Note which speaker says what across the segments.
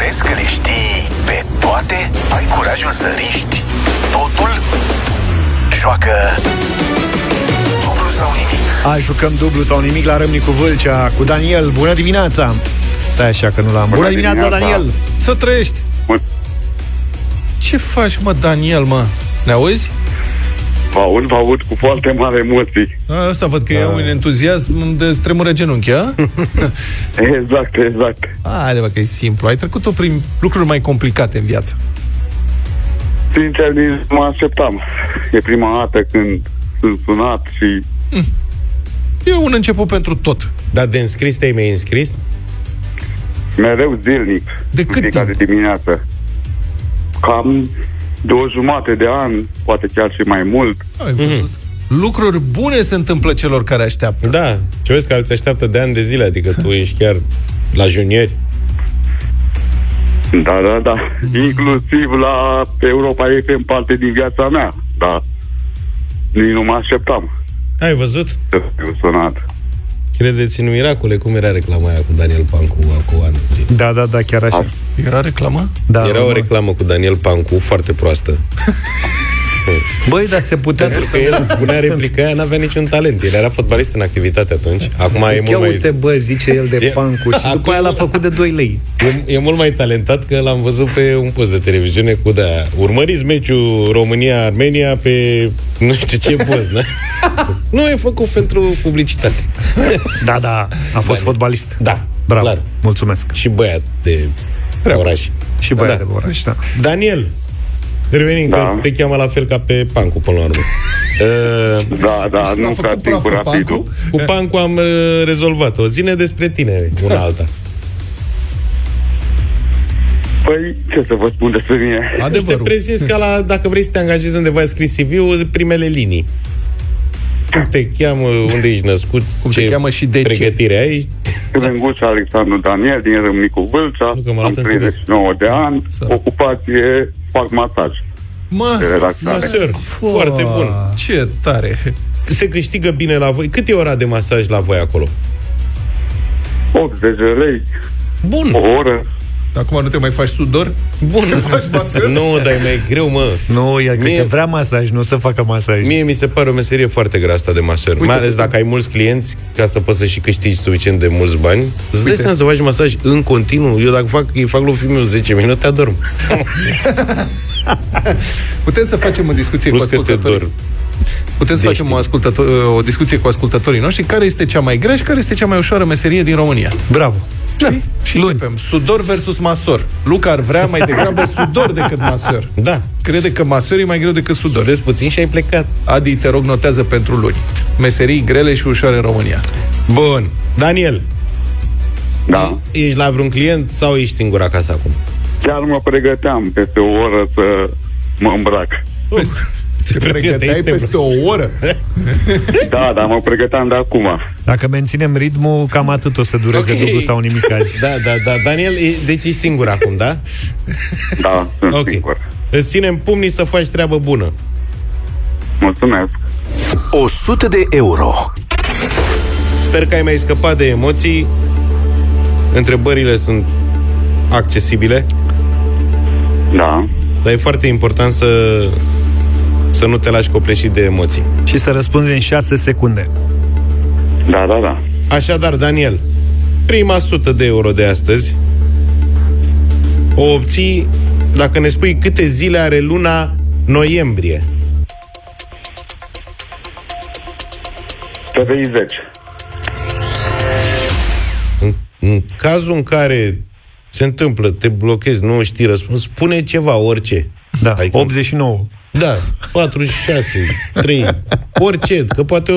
Speaker 1: Crezi că le știi pe toate? Ai curajul să riști totul? Joacă dublu sau nimic.
Speaker 2: Jucăm dublu sau nimic la Râmnicu Vâlcea cu Daniel. Bună dimineața! Stai așa că nu l-am. Bună dimineața, Daniel!
Speaker 3: Să trăiești! Ce faci, mă, Daniel, mă? Ne auzi?
Speaker 4: Vă aud cu foarte mare emoții.
Speaker 3: Asta văd că e un entuziasm de stremură genunchi, a?
Speaker 4: Exact.
Speaker 3: Haide, bă, că e simplu. Ai trecut-o prin lucruri mai complicate în viață.
Speaker 4: Sincer, nici mă așteptam. E prima dată când sunt sunat și...
Speaker 3: E un început pentru tot.
Speaker 5: Dar de înscris te-ai mai înscris?
Speaker 4: Mereu zilnic.
Speaker 3: De cât
Speaker 4: fiecare dimineață. Cam 2,5 de ani, poate chiar și mai mult.
Speaker 3: Ai văzut? Lucruri bune se întâmplă celor care așteaptă.
Speaker 5: Da, ce vezi că alții așteaptă de ani de zile, adică tu ești chiar la juniori.
Speaker 4: Da. Inclusiv la Europa FM, parte din viața mea. Da. Nici nu mă așteptam.
Speaker 5: Ai văzut?
Speaker 4: Să fiu sunat.
Speaker 5: Credeți în miracole, cum era reclama aia cu Daniel Pancu acum ani de zile.
Speaker 2: Da, chiar așa.
Speaker 3: Era reclamă?
Speaker 2: Da,
Speaker 5: era o reclamă cu Daniel Pancu foarte proastă.
Speaker 2: Băi, dar se putea...
Speaker 5: Pentru că el spunea replica aia, n-avea niciun talent. El era fotbalist în activitate atunci. Acum e mult mai...
Speaker 2: Uite, bă, zice el de Pancu și după aia l-a făcut de 2 lei.
Speaker 5: E mult mai talentat, că l-am văzut pe un post de televiziune cu de-aia. Urmăriți meciul România-Armenia pe nu știu ce post, da? Nu e făcut pentru publicitate.
Speaker 2: Da, a fost fotbalist.
Speaker 5: Da,
Speaker 2: bravo,
Speaker 5: clar.
Speaker 2: Mulțumesc.
Speaker 5: Și băiat de oraș.
Speaker 2: Și băiat de oraș, da.
Speaker 5: Daniel, revenim, că te cheamă la fel ca pe Pancu, până la urmă.
Speaker 4: Da, nu prea timpul rapidul.
Speaker 5: Cu Pancu am rezolvat-o. Zine despre tine, una alta.
Speaker 4: Păi, ce să vă spun despre mine?
Speaker 5: Adevărul. Te prezinți ca la, dacă vrei să te angajezi undeva, ai scris CV-ul, primele linii. Cum te cheamă, unde ești născut,
Speaker 3: cum te cheamă și de
Speaker 5: pregătire ai?
Speaker 4: Călănguț Alexandru Daniel, din Râmnicu Vâlcea, am 39 de ani, ocupație, fac masaj.
Speaker 5: Masaj, foarte bun.
Speaker 3: Ce tare!
Speaker 5: Se câștigă bine la voi. Cât e ora de masaj la voi acolo?
Speaker 4: 80 de lei.
Speaker 5: Bun.
Speaker 4: O oră.
Speaker 3: Acum nu te mai faci sudor?
Speaker 5: Bun. Nu, dar e mai greu, mă.
Speaker 2: Nu, că vrea masaj, nu să facă masaj.
Speaker 5: Mie mi se pare o meserie foarte grea asta de masaj. Mai ales dacă ai mulți clienți, ca să poți să și câștigi suficient de mulți bani. Îți dai seama să faci masaj în continuu. Eu dacă îi fac lui filmul 10 minute, adorm.
Speaker 3: Putem să facem o discuție cu ascultătorii. Putem să facem o discuție cu ascultătorii noștri. Care este cea mai grea și care este cea mai ușoară meserie din România?
Speaker 2: Bravo.
Speaker 3: Da. Și începem. Sudor versus masor. Luca ar vrea mai degrabă sudor decât masor.
Speaker 5: Da.
Speaker 3: Crede că masor e mai greu decât sudor.
Speaker 5: Sudezi puțin și ai plecat.
Speaker 3: Adi, te rog, notează pentru luni. Meserii grele și ușoare în România.
Speaker 5: Bun. Daniel.
Speaker 4: Da.
Speaker 5: Ești la vreun client sau ești singur acasă acum?
Speaker 4: Chiar mă pregăteam peste o oră să mă îmbrac.
Speaker 3: Te pregăteai peste o oră?
Speaker 4: Da, mă pregăteam de acum.
Speaker 2: Dacă menținem ritmul, cam atât o să dureze dublu sau nimic azi.
Speaker 5: Da. Daniel, deci ești singur acum, da?
Speaker 4: Da, sunt singur.
Speaker 5: Îți ținem pumnii să faci treabă bună.
Speaker 4: Mulțumesc.
Speaker 1: 100 de euro.
Speaker 5: Sper că ai mai scăpat de emoții. Întrebările sunt accesibile.
Speaker 4: Da.
Speaker 5: Dar e foarte important să nu te lași copleșit de emoții.
Speaker 2: Și să răspunzi în 6 secunde.
Speaker 4: Da.
Speaker 5: Așadar, Daniel, prima 100 de euro de astăzi o obții dacă ne spui câte zile are luna noiembrie.
Speaker 4: 30.
Speaker 5: În cazul în care se întâmplă, te blochezi, nu știi răspuns, spune ceva, orice.
Speaker 2: Da, adică 89.
Speaker 5: Da, 46, 3, orice, că poate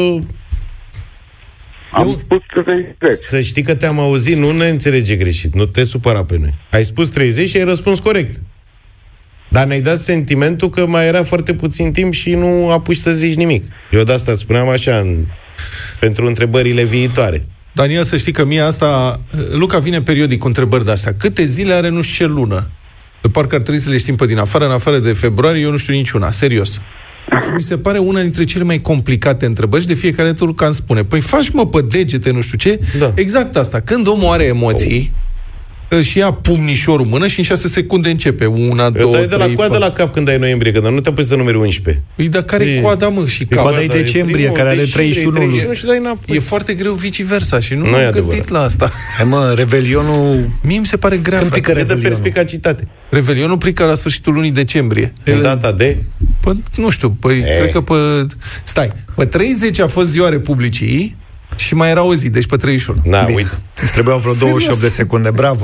Speaker 4: Am spus 30.
Speaker 5: Să știi că te-am auzit, nu ne înțelege greșit, nu te supăra pe noi. Ai spus 30 și ai răspuns corect. Dar ne-ai dat sentimentul că mai era foarte puțin timp și nu apuci să zici nimic. Eu de asta îți spuneam așa, pentru întrebările viitoare.
Speaker 3: Daniel, să știi că mie asta... Luca vine periodic cu întrebări de-astea. Câte zile are nu știu ce lună? Parcă ar trebui să le știm pe din afară. În afară de februarie, eu nu știu niciuna. Serios. Și mi se pare una dintre cele mai complicate întrebări și de fiecare dată Luca îmi spune: păi faci, mă, pe degete, nu știu ce.
Speaker 5: Da.
Speaker 3: Exact asta. Când omul are emoții, își ia pumnișorul în mână și în 6 secunde începe. 1, 2, 3,
Speaker 5: de la coadă la cap când ai noiembrie, când nu te apuci să numeri 11.
Speaker 3: Păi, dar care coada, mă, și cap?
Speaker 2: Coada e decembrie, care are 31
Speaker 5: și dai înapoi.
Speaker 3: E foarte greu viceversa și nu
Speaker 5: e
Speaker 3: am gândit la asta.
Speaker 2: Hai, mă, Revelionul...
Speaker 3: Mie mi se pare grea.
Speaker 2: Când pică
Speaker 5: E de
Speaker 2: Revelionul?
Speaker 5: perspicacitate.
Speaker 3: Revelionul plică la sfârșitul lunii decembrie.
Speaker 5: În data de...
Speaker 3: Păi, nu știu, cred că pe... Stai, pe 30 a fost ziua Republicii și mai era o zi, deci pe 31.
Speaker 5: Na,
Speaker 2: Bine.
Speaker 5: uite.
Speaker 2: Îți trebuiau vreo 28 de secunde, bravo.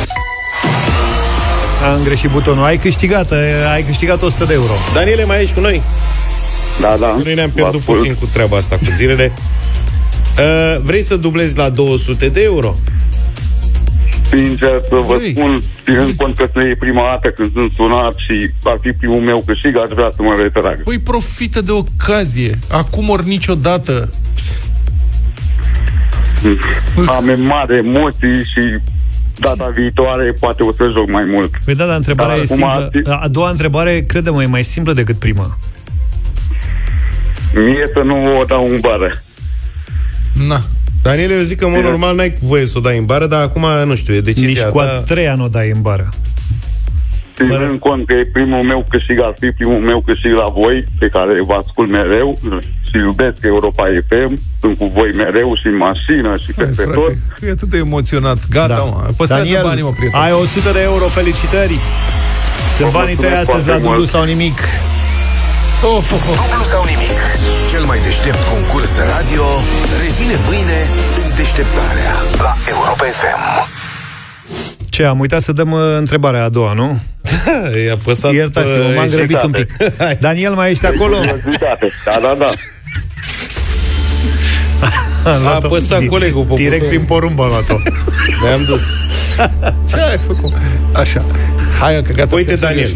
Speaker 2: Am greșit butonul. Ai câștigat 100 de euro.
Speaker 5: Daniele, mai ești cu noi?
Speaker 4: Da.
Speaker 5: Noi ne-am pierdut puțin cu treaba asta, cu zilele. Vrei să dublezi la 200 de euro?
Speaker 4: Sincer să vă spun, ținând cont că e prima dată când sunt sunat și ar fi primul meu câștig, aș vrea să mă retrag.
Speaker 3: Păi profită de ocazie. Acum ori niciodată.
Speaker 4: Am mari emoții și data viitoare poate o să joc mai mult.
Speaker 2: Păi da, dar întrebarea e simplă. A doua întrebare, crede-mă, e mai simplă decât prima.
Speaker 4: Mie să nu o dau în bară.
Speaker 3: Na.
Speaker 5: Daniele, eu zic că, în normal, n-ai voie să o dai în bară, dar acum, nu știu, e decizia
Speaker 2: Nici cu a treia nu o dai în bară.
Speaker 4: Ținând cont că e primul meu câștig, ar fi primul meu câștig la voi, pe care vă ascult mereu și iubesc Europa FM, sunt cu voi mereu și în mașină și peste tot.
Speaker 3: E atât de emoționat. Gata, mă. Păstrează
Speaker 2: Daniel,
Speaker 3: banii, mă, prieten.
Speaker 2: ai 100 de euro, felicitări! Sunt banii tăi astăzi la dublu sau nimic.
Speaker 1: Dublu sau nimic. Cel mai deștept concurs radio revine mâine în deșteptarea la Europa FM.
Speaker 2: Ce, am uitat să dăm întrebarea a doua, nu?
Speaker 5: E apăsat.
Speaker 2: Iertați-mă, m-am grăbit un pic. Daniel, mai ești acolo?
Speaker 4: Da.
Speaker 5: A apăsat colegul pe
Speaker 2: direct prin porumb am luat-o.
Speaker 5: Ne-am dus.
Speaker 3: Ce ai făcut? Așa. Hai, că gata.
Speaker 5: Uite, Daniel.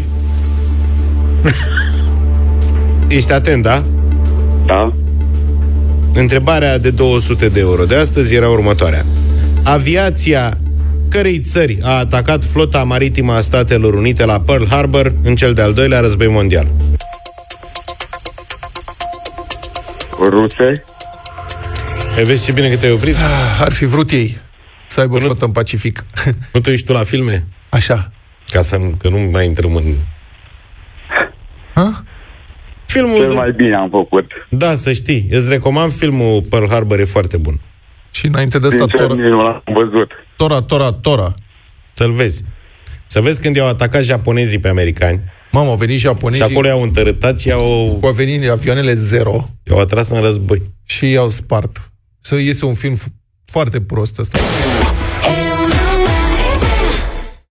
Speaker 5: Ești atent, da?
Speaker 4: Da.
Speaker 5: Întrebarea de 200 de euro de astăzi era următoarea. Aviația cărei țări a atacat flota maritimă a Statelor Unite la Pearl Harbor în cel de-al doilea război mondial?
Speaker 4: Ruse.
Speaker 5: Vezi ce bine că te-ai oprit?
Speaker 3: Ar fi vrut ei să aibă flotă în Pacific.
Speaker 5: Nu te uiți tu la filme?
Speaker 3: Așa.
Speaker 5: Că nu mai intrăm în... Filmul...
Speaker 4: Cel mai bine am făcut.
Speaker 5: Da, să știi. Îți recomand filmul Pearl Harbor, e foarte bun.
Speaker 3: Și înainte de asta,
Speaker 4: nu l-am văzut.
Speaker 3: Tora.
Speaker 5: Să-l vezi. Să vezi când i-au atacat japonezii pe americani.
Speaker 3: Mamă, au venit japonezii.
Speaker 5: Și acolo i-au întărâtat și
Speaker 3: au venit avioanele zero.
Speaker 5: I-au atras în război.
Speaker 3: Și i-au spart. Este un film foarte prost ăsta.